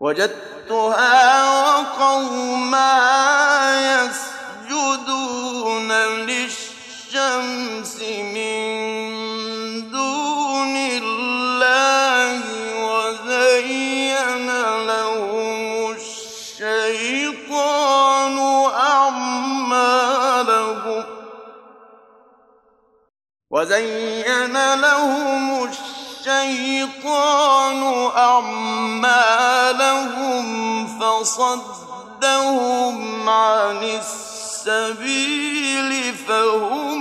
وجدتها وقومها يسجدون للشمس من دون الله وزين لهم الشيطان أعمالهم فصدهم عن السبيل فهم